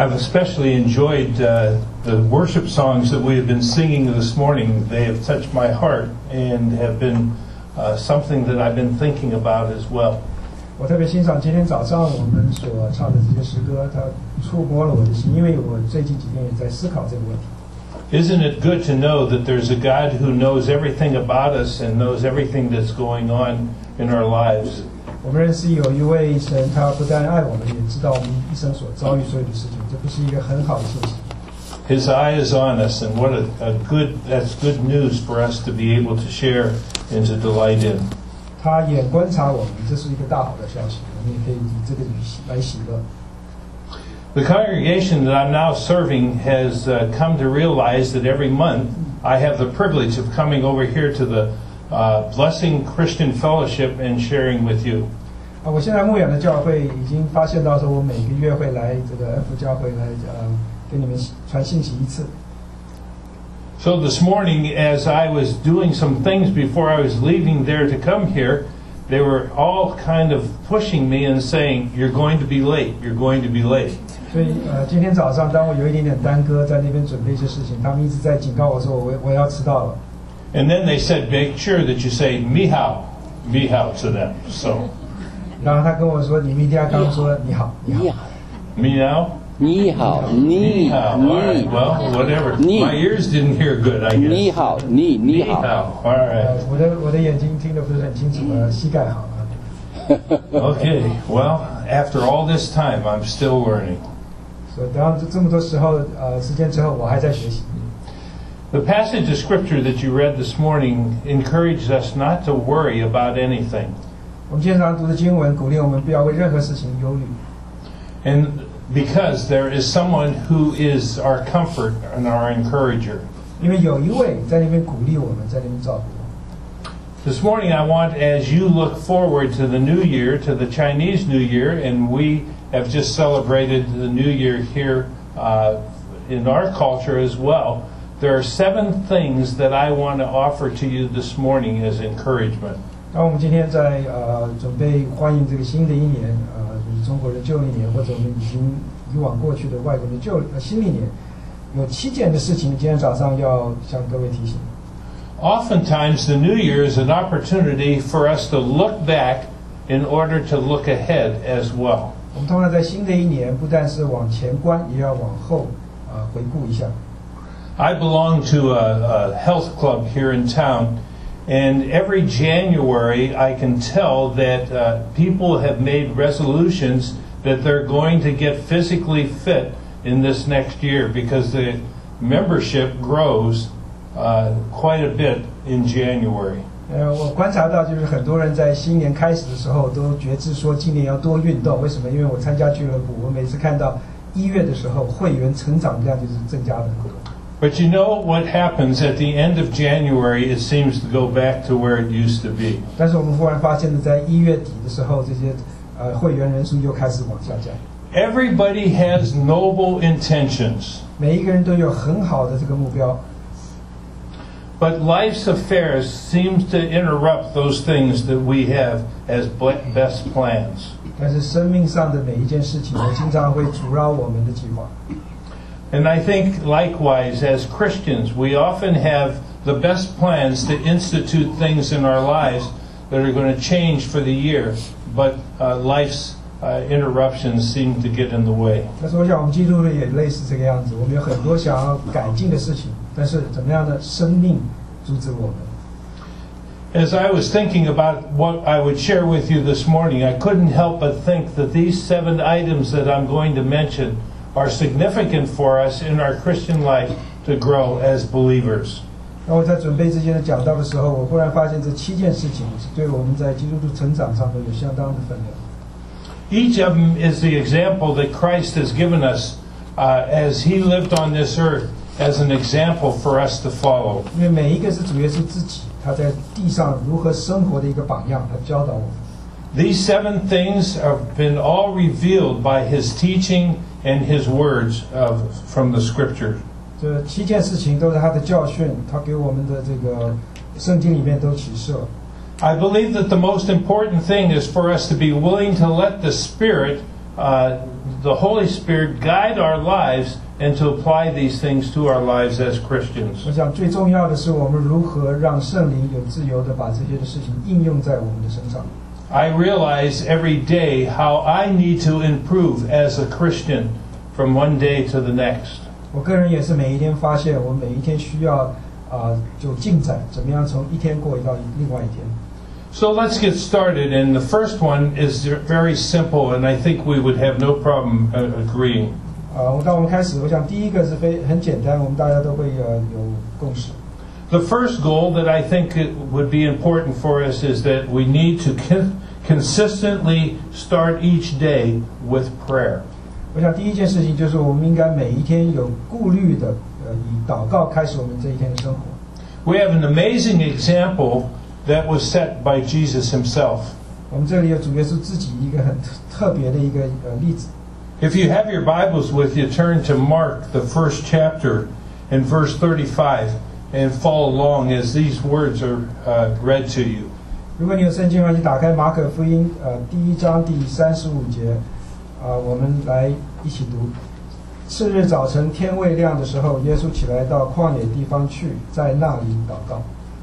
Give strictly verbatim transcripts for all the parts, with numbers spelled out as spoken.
I've especially enjoyed uh, the worship songs that we have been singing this morning. They have touched my heart and have been uh, something that I've been thinking about as well. 我特别欣赏今天早上我们所唱的这些诗歌，它触摸了我的心，因为我最近几天也在思考这个问题。 Isn't it good to know that there's a God who knows everything about us and knows everything that's going on in our lives? 我们认识有一位神，他不但爱我们，也知道我们一生所遭遇所有的事情，这不是一个很好的信息。 His eye is on us, and what a, a good that's good news for us to be able to share and to delight in. 他眼观察我们，这是一个大好的消息，我们也可以以这个来喜乐。 The congregation that I'm now serving has uh, come to realize that every month I have the privilege of coming over here to the uh, Blessing Christian Fellowship and sharing with you. 啊，我现在牧养的教会已经发现到说，我每个月会来这个 F 教会来呃给你们传信息一次。 So this morning, as I was doing some things before I was leaving there to come here, they were all kind of pushing me and saying, "You're going to be late. You're going to be late." 所以呃，今天早上当我有一点点耽搁在那边准备一些事情，他们一直在警告我说我我要迟到了。 And then they said, "Make sure that you say 你好, 你好 to them." So. 然后他跟我说，你明天要刚说你好，你好。 Me now? 你好，你好， All right, well, whatever. My ears didn't hear good, I guess. 你好，你你好。 All right. 我的我的眼睛听得不是很清楚，呃，膝盖好了。 Okay, well, after all this time, I'm still learning. 所以当这么多时候呃时间之后，我还在学习。 The passage of scripture that you read this morning encouraged us not to worry about anything. 我们经常读的经文鼓励我们不要为任何事情忧虑。 And because there is someone who is our comfort and our encourager. 因为有一位在那边鼓励我们，在那边照顾我们。 This morning I want, as you look forward to the new year, to the Chinese New Year, and we have just celebrated the New Year here uh, in our culture as well, there are seven things that I want to offer to you this morning as encouragement. 当我们今天在呃准备欢迎这个新的一年，呃，就是中国的旧历年，或者我们已经以往过去的外国的旧呃新历年，有七件的事情，今天早上要向各位提醒。 Oftentimes, the New Year is an opportunity for us to look back in order to look ahead as well. 我们通常在新的一年，不但是往前观，也要往后呃回顾一下。 I belong to a, a health club here in town. And every January, I can tell that uh, people have made resolutions that they're going to get physically fit in this next year because the membership grows uh, quite a bit in January. 呃，我观察到就是很多人在新年开始的时候都决志说今年要多运动。为什么？因为我参加俱乐部，我每次看到一月的时候，会员成长量就是增加的很多。 But you know what happens at the end of January? It seems to go back to where it used to be. 但是我们忽然发现呢，在一月底的时候，这些呃会员人数又开始往下降。 Everybody has noble intentions. 每一个人都有很好的这个目标。 But life's affairs seems to interrupt those things that we have as best plans. 但是生命上的每一件事情呢，经常会阻挠我们的计划。 And I think likewise, as Christians, we often have the best plans to institute things in our lives that are going to change for the year, but uh, life's uh, interruptions seem to get in the way. 但是我想我们基督徒也类似这个样子，我们有很多想要改进的事情，但是怎么样呢？生命阻止我们。 As I was thinking about what I would share with you this morning, I couldn't help but think that these seven items that I'm going to mention are significant for us in our Christian life to grow as believers. 那我在准备这些讲道的时候，我忽然发现这七件事情是对我们在基督徒成长上都有相当的分量。 Each of them is the example that Christ has given us uh, as He lived on this earth as an example for us to follow. 因为每一个是主耶稣自己，他在地上如何生活的一个榜样，他教导我们。 These seven things have been all revealed by His teaching and His words of, from the Scripture. 这七件事情都是他的教训，他给我们的这个圣经里面都启示了。 I believe that the most important thing is for us to be willing to let the Spirit uh, the Holy Spirit guide our lives and to apply these things to our lives as Christians. 我想最重要的是我们如何让圣灵有自由的把这些的事情应用在我们的身上。 I realize every day how I need to improve as a Christian from one day to the next. 我个人也是每一天发现，我每一天需要啊、呃、就进展，怎么样从一天过到另外一天。 So let's get started, and the first one is very simple, and I think we would have no problem agreeing. 啊，当我们开始，我想第一个是非很简单，我们大家都会呃有共识。 The first goal that I think it would be important for us is that we need to con- consistently start each day with prayer. 我想第一件事情就是我们应该每一天有顾虑的，呃，以祷告开始我们这一天的生活。 We have an amazing example that was set by Jesus himself. 我们这里有主耶稣自己一个很特别的一个呃例子。 If you have your Bibles with you, turn to Mark, the first chapter, and verse thirty-five, and follow along as these words are uh, read to you. 如果你有圣经的话，你打开马可福音呃第一章第三十五节，啊、呃，我们来一起读。次日早晨天未亮的时候，耶稣起来到旷野地方去，在那里祷告。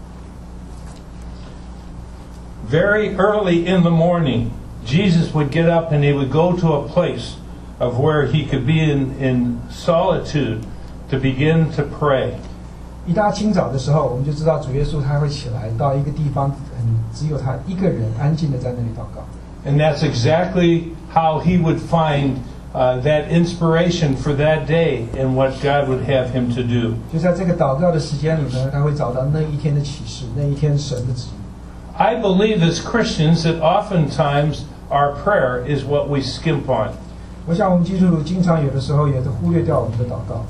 Very early in the morning, Jesus would get up and he would go to a place of where he could be in, in solitude to begin to pray. 一大清早的时候，我们就知道主耶稣他会起来到一个地方，很只有他一个人安静的在那里祷告。 And that's exactly how he would find uh, that inspiration for that day and what God would have him to do. 就在这个祷告的时间里呢，他会找到那一天的启示，那一天神的旨意。 I believe as Christians that oftentimes our prayer is what we skimp on. 我想我们基督徒经常有的时候也是忽略掉我们的祷告。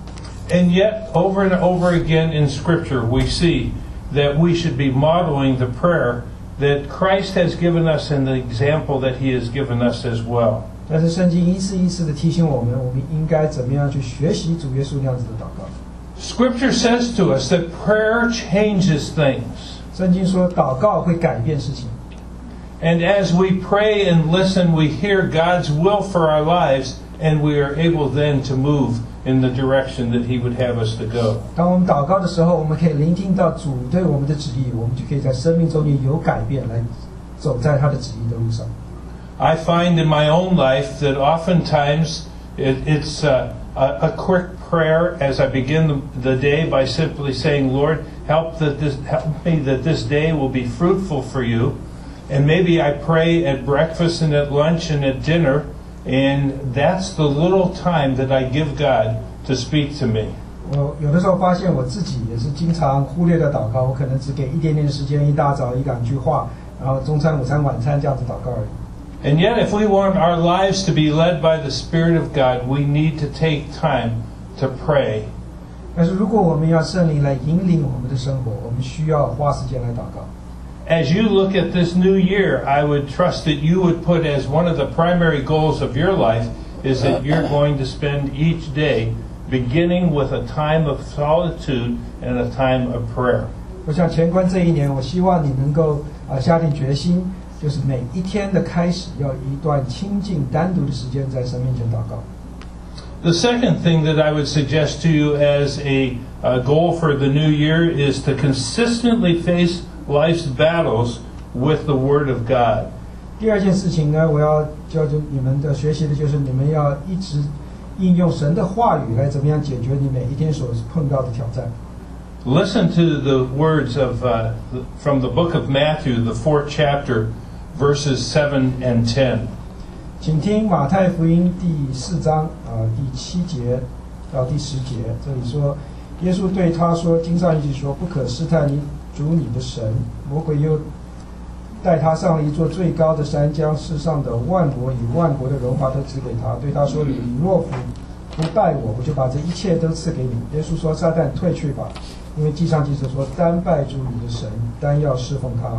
And yet, over and over again in Scripture, we see that we should be modeling the prayer that Christ has given us and the example that He has given us as well. 但是圣经一次一次的提醒我们，我们应该怎么样去学习主耶稣那样子的祷告。 Scripture says to us that prayer changes things. 圣经说祷告会改变事情。 And as we pray and listen, we hear God's will for our lives, and we are able then to move in the direction that He would have us to go. 当我们祷告的时候，我们可以聆听到主对我们的旨意，我们就可以在生命中间有改变，来走在他的旨意的路上。 I find in my own life that oftentimes it, it's a, a, a quick prayer as I begin the, the day by simply saying, Lord, help, that this, help me that this day will be fruitful for you. And maybe I pray at breakfast and at lunch and at dinner, and that's the little time that I give God to speak to me. 我有的时候发现我自己也是经常忽略的祷告，我可能只给一点点的时间，一大早一两句话，然后中餐、午餐、晚餐这样子祷告而已。 And yet, if we want our lives to be led by the Spirit of God, we need to take time to pray. 但是如果我们要圣灵来引领我们的生活，我们需要花时间来祷告。 As you look at this new year, I would trust that you would put as one of the primary goals of your life is that you're going to spend each day beginning with a time of solitude and a time of prayer. 我想前观这一年，我希望你能够啊、呃、下定决心，就是每一天的开始要一段清静单独的时间在神面前祷告。 The second thing that I would suggest to you as a uh, goal for the new year is to consistently face life's battles with the Word of God. 第二件事情呢，我要教就你们的学习的就是你们要一直应用神的话语来怎么样解决你每一天所碰到的挑战。 Listen to the words of uh, from the book of Matthew, the fourth chapter, verses seven and ten. 请听马太福音第四章啊、呃、第七节到第十节，这里说，耶稣对他说：“经上一句说，不可试探你主你的神。魔鬼又带他上了一座最高的山，将世上的万国与万国的荣华都指给他，对他说：你若不不拜我，我就把这一切都赐给你。耶稣说：撒旦退去吧，因为记上记着说，单拜主你的神，单要侍奉他。”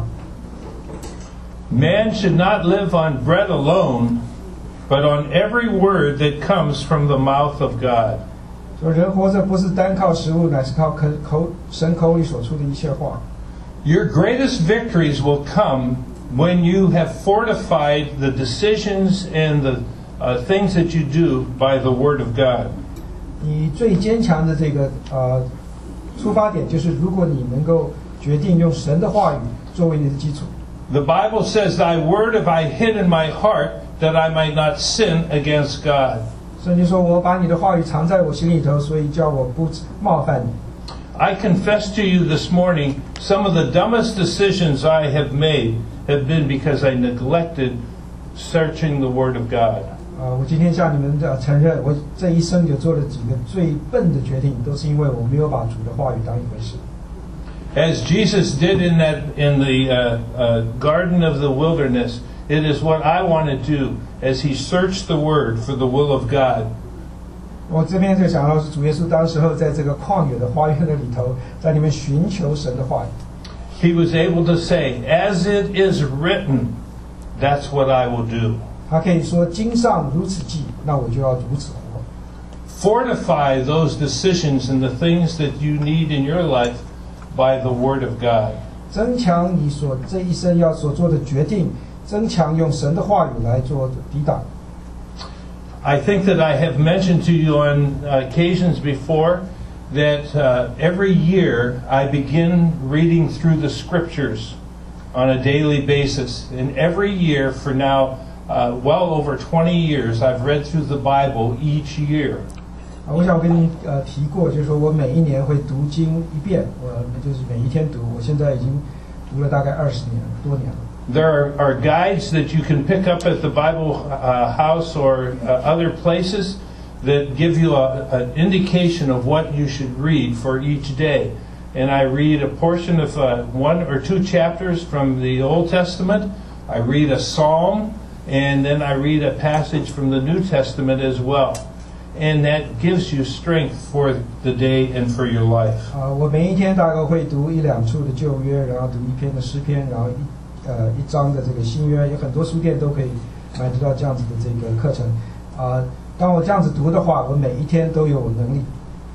Man should not live on bread alone, but on every word that comes from the mouth of God. 说人活着不是单靠食物，乃是靠口口神口里所出的一切话。 Your greatest victories will come when you have fortified the decisions and the uh, things that you do by the Word of God. 你最坚强的这个呃出发点就是，如果你能够决定用神的话语作为你的基础。 The Bible says, "Thy word have I hid in my heart, that I might not sin against God." 圣经说：“我把你的话语藏在我心里头，所以叫我不冒犯你。” I confess to you this morning, some of the dumbest decisions I have made have been because I neglected searching the Word of God. 啊，我今天向你们呃承认，我这一生就做了几个最笨的决定，都是因为我没有把主的话语当一回事。 As Jesus did in that in the uh, uh, Garden of the Wilderness, it is what I want to do as He searched the Word for the will of God. 我这边就想到是主耶稣当时候在这个旷野的花园的里头，在里面寻求神的话语。 He was able to say, "As it is written, that's what I will do." 他可以说：“经上如此记，那我就要如此活。” Fortify those decisions and the things that you need in your life by the Word of God. 增强你所这一生要所做的决定，增强用神的话语来做抵挡。 I think that I have mentioned to you on occasions before that uh, every year I begin reading through the Scriptures on a daily basis. And every year for now, uh, well over twenty years, I've read through the Bible each year. 啊，我想我跟你呃提过，就是说我每一年会读经一遍，我就是每一天读。我现在已经读了大概二十年多年了。 There are, are guides that you can pick up at the Bible uh, house or uh, other places that give you a, an indication of what you should read for each day. And I read a portion of uh, one or two chapters from the Old Testament. I read a psalm, and then I read a passage from the New Testament as well. And that gives you strength for the day and for your life. 啊，我每一天大概会读一两处的旧约，然后读一篇的诗篇，然后一呃一章的这个新约，有很多书店都可以买得到这样子的这个课程。啊，当我这样子读的话，我每一天都有能力。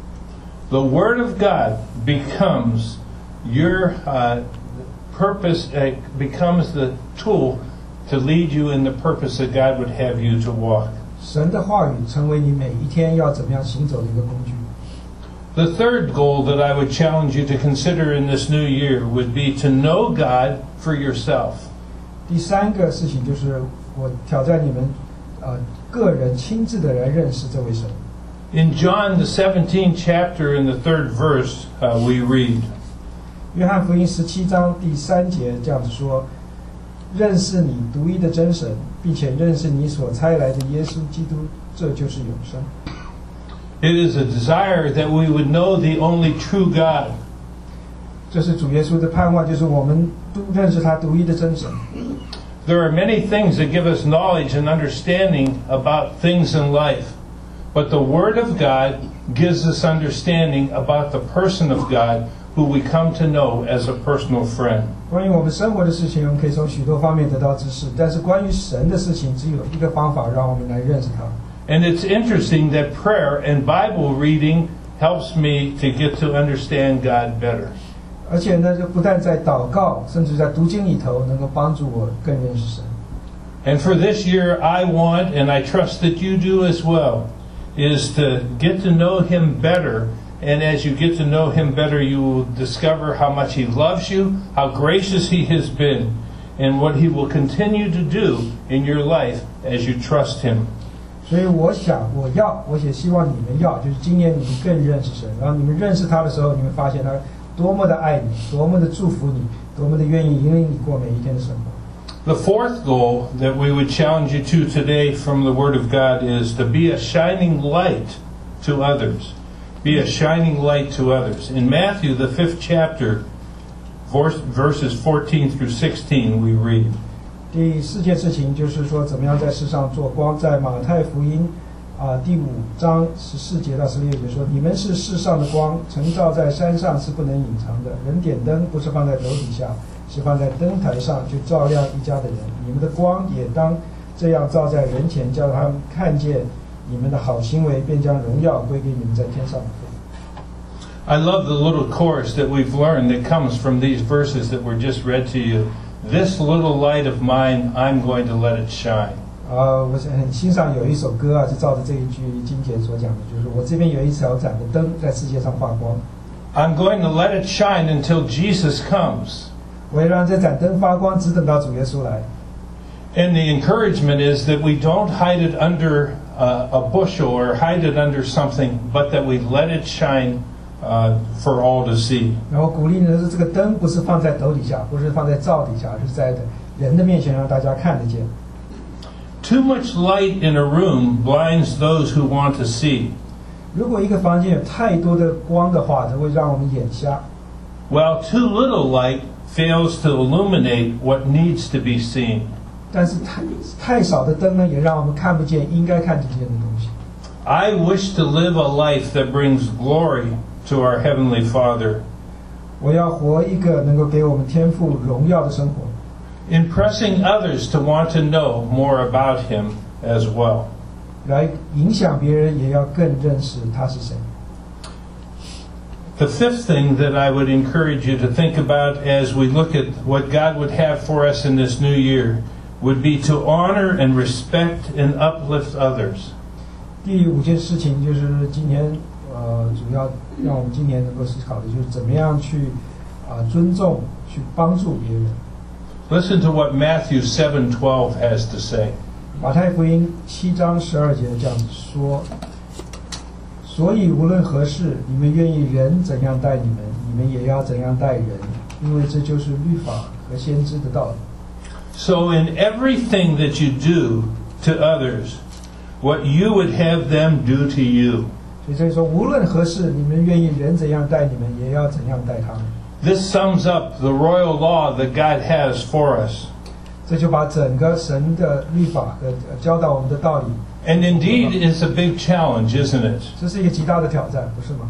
The Word of God becomes your uh, purpose, uh, becomes the tool to lead you in the purpose that God would have you to walk. 神的话语成为你每一天要怎么样行走的一个工具。 The third goal that I would challenge you to consider in this new year would be to know God for yourself. 第三个事情就是我挑战你们，呃，个人亲自的来认识这位神。 In John the seventeenth chapter in the third verse, uh, we read. 约翰福音十七章第三节这样子说：“认识你独一的真神，并且认识你所差来的耶稣基督，这就是永生。” It is a desire that we would know the only true God. 这是主耶稣的盼望，就是我们都认识他独一的真神。 There are many things that give us knowledge and understanding about things in life, but the Word of God gives us understanding about the person of God who we come to know as a personal friend. 关于我们生活的事情，我们可以从许多方面得到知识，但是关于神的事情，只有一个方法让我们来认识他。 And it's interesting that prayer and Bible reading helps me to get to understand God better. 而且呢，就不但在祷告，甚至在读经里头，能够帮助我更认识神。 And for this year, I want, and I trust that you do as well, is to get to know Him better. And as you get to know Him better, you will discover how much He loves you, how gracious He has been, and what He will continue to do in your life as you trust Him. 所以我想，我要，我也希望你们要，就是今年你们更认识神，然后你们认识他的时候，你们发现他多么的爱你，多么的祝福你，多么的愿意引领你过每一天的生活。 The fourth goal that we would challenge you to today from the Word of God is to be a shining light to others. Be a shining light to others. In Matthew, the fifth chapter, verses fourteen through sixteen, we read. 第四件事情就是说，怎么样在世上做光。在马太福音啊、呃、第五章十四节到十六节说：“你们是世上的光，晨照在山上是不能隐藏的。人点灯不是放在斗底下，是放在灯台上，就照亮一家的人。你们的光也当这样照在人前，叫他们看见你们的好行为，便将荣耀归给你们在天上的父。” I love the little chorus that we've learned that comes from these verses that were just read to you. This little light of mine, I'm going to let it shine. 啊， 呃，我很欣赏有一首歌啊，是照着这一句经节所讲的，就是我这边有一条盏的灯在世界上发光。 I'm going to let it shine until Jesus comes. 我会让这盏灯发光，直等到主耶稣来。 And the encouragement is that we don't hide it under uh, a bushel or hide it under something, but that we let it shine uh, for all to see. 然后鼓励呢是这个灯不是放在斗底下，不是放在灶底下，而是在人的面前让大家看得见。 Too much light in a room blinds those who want to see. 如果一个房间有太多的光的话，它会让我们眼瞎。 While too little light fails to illuminate what needs to be seen. 但是太太少的灯呢，也让我们看不见应该看得见的东西。 I wish to live a life that brings glory to our Heavenly Father. 我要活一个能够给我们天父荣耀的生活。 Impressing others to want to know more about Him as well. 来影响别人，也要更认识他是谁。 The fifth thing that I would encourage you to think about as we look at what God would have for us in this new year would be to honor and respect and uplift others. 第五件事情就是今年呃，主要让我们今年能够思考的就是怎么样去啊、呃、尊重、去帮助别人。 Listen to what Matthew seven twelve has to say. 马太福音七章十二节这样子说：所以无论何事，你们愿意人怎样待你们，你们也要怎样待人，因为这就是律法和先知的道理。 So in everything that you do to others, what you would have them do to you. 所以这里说，无论何事，你们愿意人怎样待你们，也要怎样待他们。 This sums up the royal law that God has for us. 这就把整个神的律法和教导我们的道理。 And indeed, it's a big challenge, isn't it? 这是一个极大的挑战，不是吗？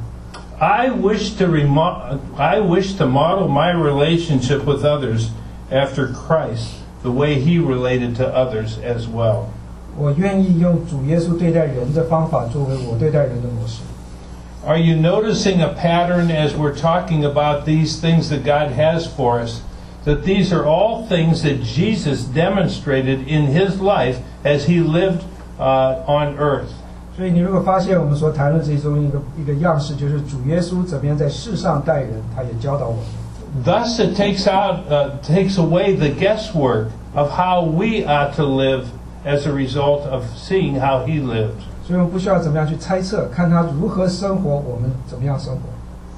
I wish to remo- I wish to model my relationship with others after Christ, the way He related to others as well. 我愿意用主耶稣对待人的方法作为我对待人的模式。 Are you noticing a pattern as we're talking about these things that God has for us? That these are all things that Jesus demonstrated in His life as He lived uh, on earth. 所以你如果发现我们所谈论这中一个一个样式，就是主耶稣怎么样在世上待人，他也教导我们。 Thus, it takes out, uh, takes away the guesswork of how we ought to live as a result of seeing how He lived. 所以我们不需要怎么样去猜测，看他如何生活，我们怎么样生活。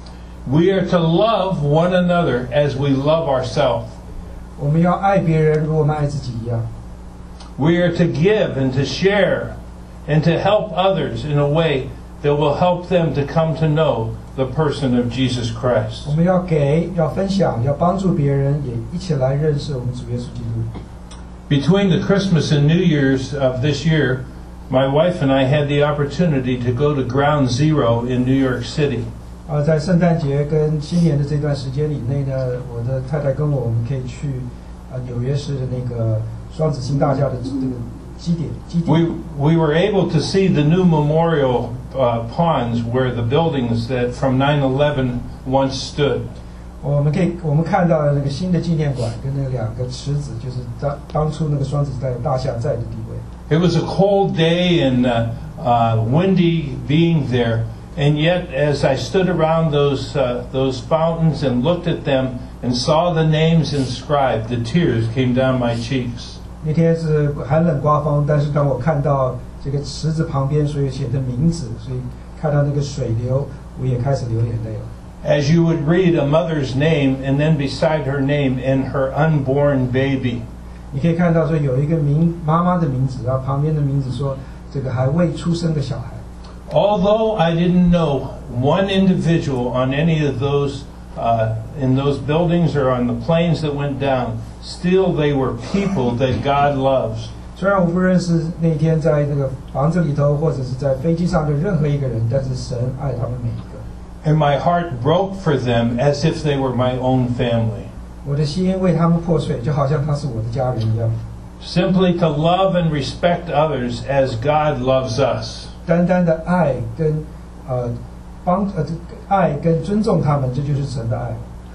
We are to love one another as we love ourselves. 我们要爱别人，如我们爱自己一样。 We are to give and to share and to help others in a way that will help them to come to know the person of Jesus Christ. 我们要给，要分享，要帮助别人，也一起来认识我们主耶稣基督。 Between the Christmas and New Year's of this year, my wife and I had the opportunity to go to Ground Zero in New York City. 啊，在圣诞节跟新年的这段时间以内呢，我的太太跟我，我们可以去啊纽约市的那个双子星大厦的这个基点基点。 We we were able to see the new memorial uh, ponds where the buildings that from nine eleven once stood. 我们可以我们看到那个新的纪念馆跟那两个池子，就是当当初那个双子在大厦在的地位。 It was a cold day and uh, uh, windy being there. And yet, as I stood around those uh, those fountains and looked at them and saw the names inscribed, the tears came down my cheeks. 那天是寒冷刮风，但是当我看到这个池子旁边所有写的名字，所以看到那个水流，我也开始流眼泪了。 As you would read a mother's name and then beside her name and her unborn baby. 你可以看到说有一个名妈妈的名字，然后旁边的名字说这个还未出生的小孩。 Although I didn't know one individual on any of those uh, in those buildings or on the planes that went down, still they were people that God loves. 虽然我不认识那天在那个房子里头或者是在飞机上的任何一个人，但是神爱他们每一个。 And my heart broke for them as if they were my own family. 我的心为他们破碎，就好像他是我的家人一样。 Simply to love and respect others as God loves us. 单单的爱跟呃帮呃爱跟尊重他们，这就是神的爱。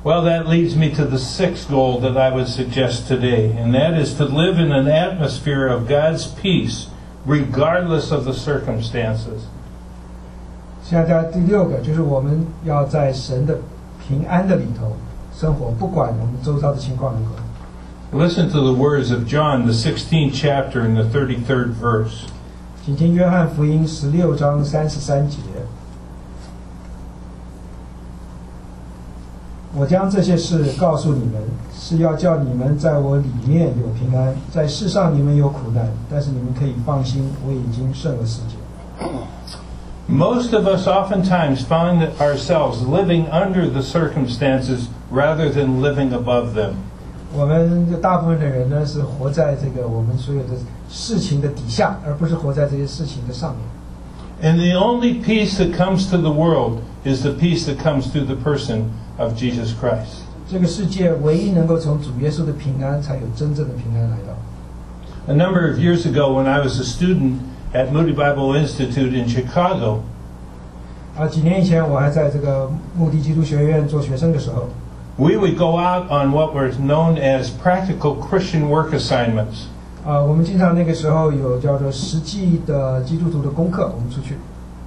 Well, that leads me to the sixth goal that I would suggest today, and that is to live in an atmosphere of God's peace, regardless of the circumstances. 现在第六个就是我们要在神的平安的里头生活，不管我们周遭的情况如何。 Listen to the words of John, the sixteenth chapter, and the thirty-third verse. 请听约翰福音十六章三十三节。我将这些事告诉你们，是要叫你们在我里面有平安。在世上你们有苦难，但是你们可以放心，我已经胜了世界。 Most of us oftentimes find ourselves living under the circumstances rather than living above them. 我们大部分的人呢，是活在这个我们所有的事情的底下，而不是活在这些事情的上面。 And the only peace that comes to the world is the peace that comes through the person of Jesus Christ. 这个世界唯一能够从主耶稣的平安，才有真正的平安来到。 A number of years ago, when I was a student at Moody Bible Institute in Chicago, 啊，几年以前我还在这个穆迪基督学院做学生的时候， we would go out on what were known as practical Christian work assignments. 啊，我们经常那个时候有叫做实际的基督徒的功课，我们出去。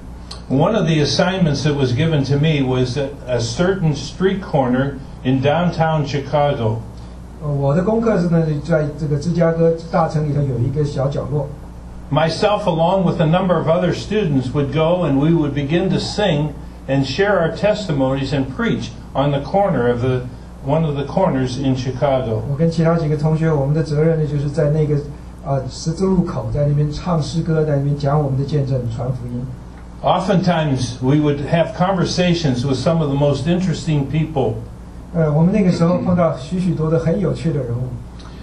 One of the assignments that was given to me was at a certain street corner in downtown Chicago. 呃，我的功课是呢，在这个芝加哥大城里头有一个小角落。 Myself, along with a number of other students, would go and we would begin to sing and share our testimonies and preach on the corner of the one of the corners in Chicago. 我跟其他几个同学，我们的责任呢，就是在那个啊十字路口，在那边唱诗歌，在那边讲我们的见证，传福音。 Oftentimes, we would have conversations with some of the most interesting people. 呃，我们那个时候碰到许许多的很有趣的人物。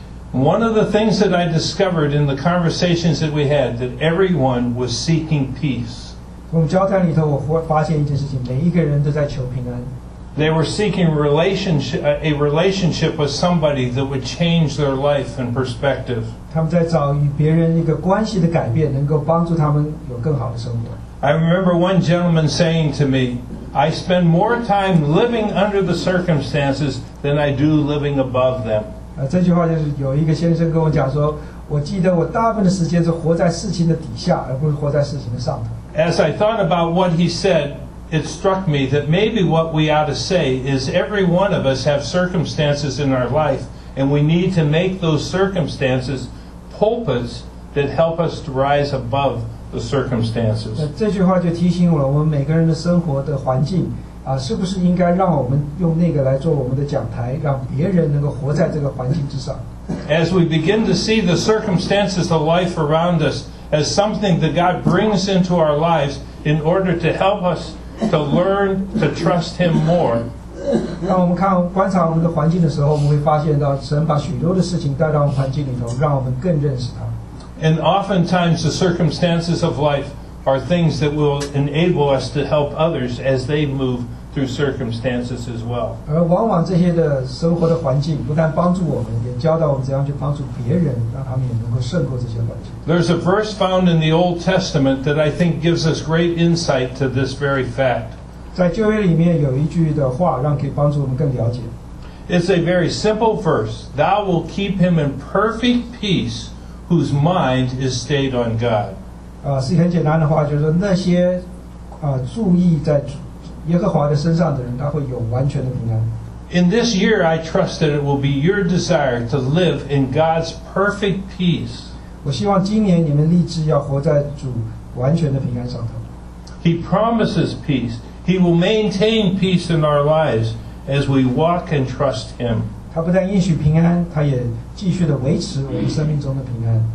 One of the things that I discovered in the conversations that we had, that everyone was seeking peace. 我们交谈里头，我发现一件事情，每一个人都在求平安。 They were seeking relationship, a relationship with somebody that would change their life and perspective. 他们在找与别人一个关系的改变，能够帮助他们有更好的生活。 I remember one gentleman saying to me, I spend more time living under the circumstances than I do living above them. 啊，这句话就是有一个先生跟我讲说，我记得我大部分的时间是活在事情的底下，而不是活在事情的上头。 As I thought about what he said, it struck me that maybe what we ought to say is every one of us have circumstances in our life, and we need to make those circumstances pulpits that help us to rise above the circumstances. 那这句话就提醒我，我们每个人的生活的环境啊，是不是应该让我们用那个来做我们的讲台，让别人能够活在这个环境之上。 As we begin to see the circumstances of life around us as something that God brings into our lives in order to help us to learn to trust Him more. 当我们看观察我们的环境的时候，我们会发现到神把许多的事情带到我们环境里头，让我们更认识他。 And oftentimes the circumstances of life are things that will enable us to help others as they move through circumstances as well. 而往往这些的生活的环境不但帮助我们，也教导我们怎样去帮助别人，让他们也能够胜过这些环境。 There's a verse found in the Old Testament that I think gives us great insight to this very fact. 在旧约里面有一句的话，让可以帮助我们更了解。 It's a very simple verse. Thou wilt keep him in perfect peace, whose mind is stayed on God. 啊，是一个很简单的话，就是说那些啊注意在耶和华的身上的人，他会有完全的平安。 In this year, I trust that it will be your desire to live in God's perfect peace. 我希望今年你们立志要活在主完全的平安上头。 He promises peace. He will maintain peace in our lives as we walk and trust Him. 他不但应许平安，他也继续的维持我们生命中的平安。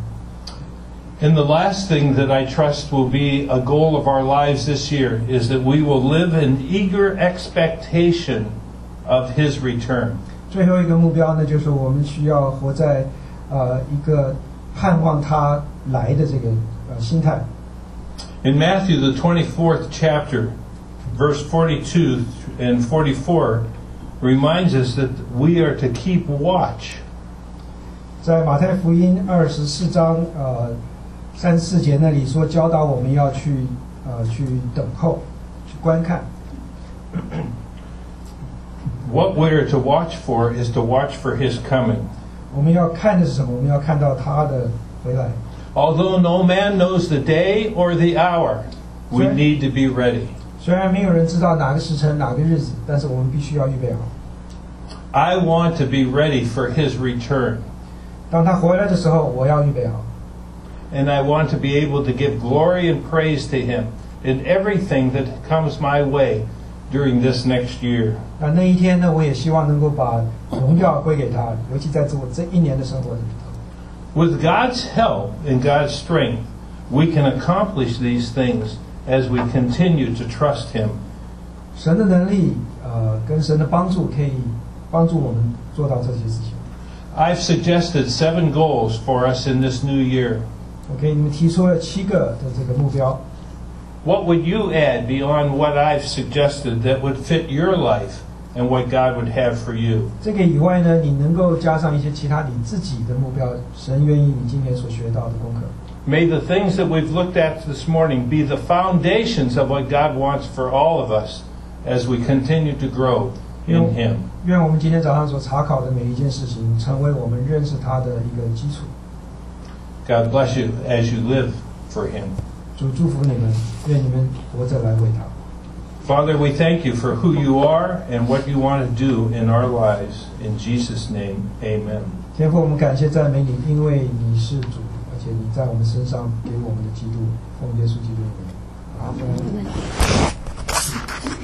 And the last thing that I trust will be a goal of our lives this year is that we will live in eager expectation of His return. 最后一个目标呢，就是我们需要活在呃一个盼望他来的这个呃心态。 In Matthew, the twenty-fourth chapter, verse forty-two and forty-four, reminds us that we are to keep watch. 在马太福音二十四章呃三十四节那里说，教导我们要去呃去等候，去观看。 What we're to watch for is to watch for his coming. 我们要看的是什么？我们要看到他的回来。 Although no man knows the day or the hour, we Sure. need to be ready. 虽然没有人知道哪个时辰、哪个日子，但是我们必须要预备好。 I want to be ready for his return. 当他回来的时候，我要预备好。 And I want to be able to give glory and praise to him in everything that comes my way during this next year. 那那一天呢，我也希望能够把荣耀归给他，尤其在我这一年的生活里头。 With God's help and God's strength, we can accomplish these things as we continue to trust him. 神的能力，呃，跟神的帮助，可以帮助我们做到这些事情。 I've suggested seven goals for us in this new year. 我给你们提出了七个的这个目标。 What would you add beyond what I've suggested that would fit your life and what God would have for you? 这个以外呢，你能够加上一些其他你自己的目标，神愿意你今天所学到的功课。 May the things that we've looked at this morning be the foundations of what God wants for all of us as we continue to grow in him. 愿我们今天早上所查考的每一件事情，成为我们认识他的一个基础。 God bless you as you live for him. 主祝福你们，愿你们活着来为他。 Father, we thank you for who you are and what you want to do in our lives. In Jesus' name, amen. 天父，我们感谢赞美你，因为你是主，而且你在我们身上给我们的基督，奉耶稣基督的名，阿门。